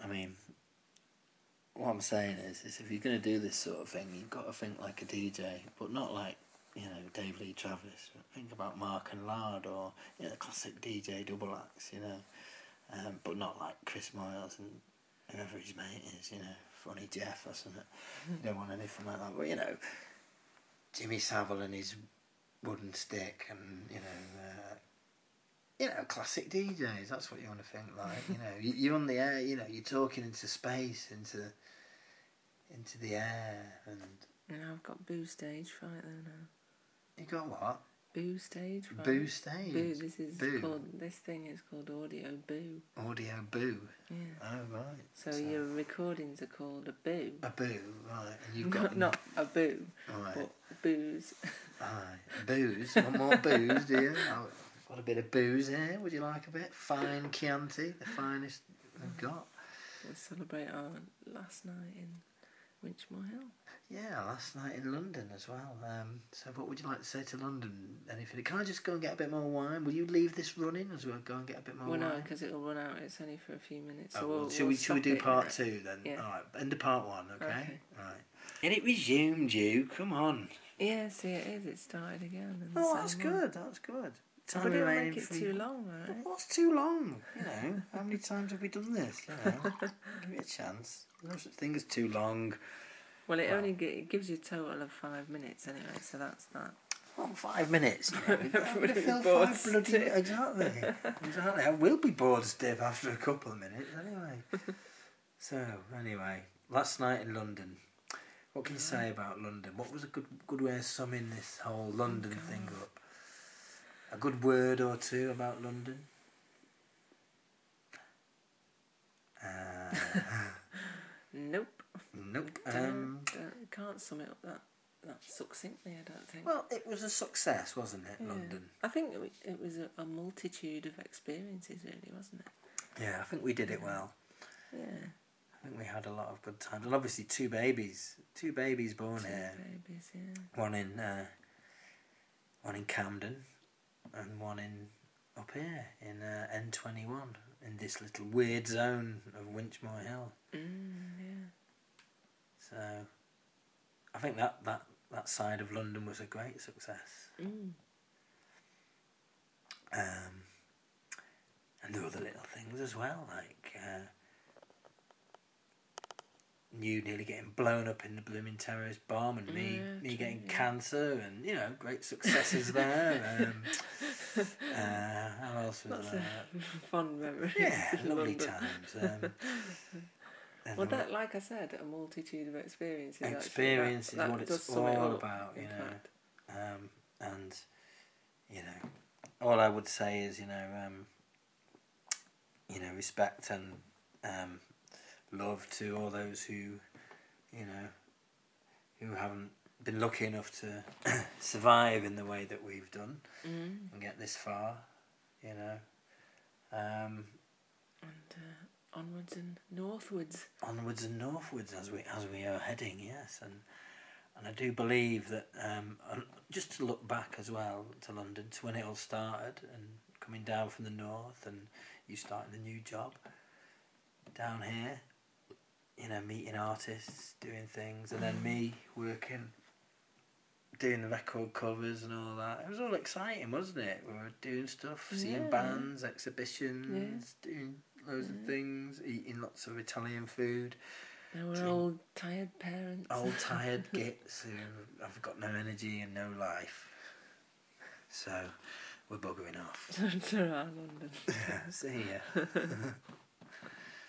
I mean, what I'm saying is if you're going to do this sort of thing, you've got to think like a DJ, but not like, Dave Lee Travis. Think about Mark and Lard or, the classic DJ double acts, but not like Chris Moyles and whoever his mate is, Funny Jeff or something. You don't want anything like that. But, Jimmy Savile and his wooden stick and, classic DJs, that's what you want to think like. You're on the air, you're talking into space, into the air, and... I've got boo stage fright though now. You got what? Boo stage fright. Boo stage? Boo, this thing is called audio boo. Audio boo? Yeah. Oh, right. So your recordings are called a boo. A boo, right. And you've got... Not a boo, right. but booze. Right. Booze? Want more booze, do you? Got a bit of booze here. Would you like a bit? Fine Chianti, the finest we've got. We'll celebrate our last night in Winchmore Hill. Yeah, last night in London as well. So what would you like to say to London? Anything? Can I just go and get a bit more wine? Will you leave this running as well? Go and get a bit more wine? Well, no, because it'll run out. It's only for a few minutes. So well, should we do part 2 then? Yeah. All right, end of part 1, okay? Right. And it resumed, you. Come on. Yeah, see, it is. It started again. Oh, that's good. That's good. But don't make it too long, right? What's too long? How many times have we done this? Give it a chance. No such thing as too long. Well, it gives you a total of 5 minutes anyway, so that's that. Well, 5 minutes. Everybody's bored stiff. Exactly. I will be bored stiff after a couple of minutes anyway. So, anyway, last night in London. What can you say about London? What was a good way of summing this whole London thing up? A good word or two about London? Nope. Nope. Can't sum it up that succinctly, I don't think. Well, it was a success, wasn't it, London? I think it was a multitude of experiences, really, wasn't it? Yeah, I think we did it well. Yeah. I think we had a lot of good times. And obviously two babies born here. Two babies, yeah. One in Camden and one up here in N21 in this little weird zone of Winchmore Hill. Yeah. So I think that side of London was a great success. And there were other little things as well, like you nearly getting blown up in the blooming terrorist bomb, and me getting cancer, and great successes there. How else was there? Fun memories. Yeah, lovely times. Well, that, like I said, a multitude of experiences. Experience is what it's all about, and all I would say is, respect and love to all those who haven't been lucky enough to survive in the way that we've done and get this far, And onwards and northwards. Onwards and northwards as we are heading, yes, and I do believe that just to look back as well to London, to when it all started, and coming down from the north, and you starting a new job down here, meeting artists, doing things, and then me working, doing the record covers and all that. It was all exciting, wasn't it? We were doing stuff, seeing bands, exhibitions, doing loads of things, eating lots of Italian food. Now we're old, tired parents. Old, tired gits who have got no energy and no life. So, we're buggering off. To London. See ya.